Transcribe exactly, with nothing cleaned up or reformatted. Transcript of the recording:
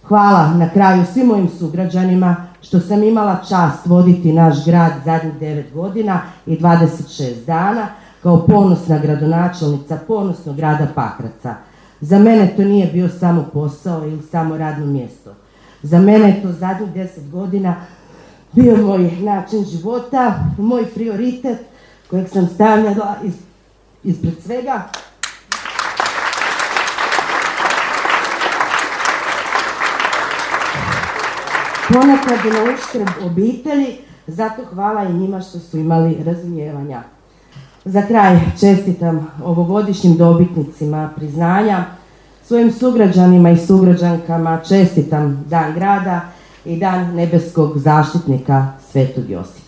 Hvala na kraju svim mojim sugrađanima što sam imala čast voditi naš grad zadnjih devet godina i dvadeset šest dana kao ponosna gradonačelnica ponosnog grada Pakraca. Za mene to nije bio samo posao ili samo radno mjesto. Za mene je to zadnjih deset godina bio moj način života, moj prioritet kojeg sam stavljala ispred svega. Ponekad na uštrb obitelji, zato hvala i njima što su imali razumijevanja. Za kraj čestitam ovogodišnjim dobitnicima priznanja, svojim sugrađanima i sugrađankama čestitam Dan grada i Dan nebeskog zaštitnika Svetog Josipa.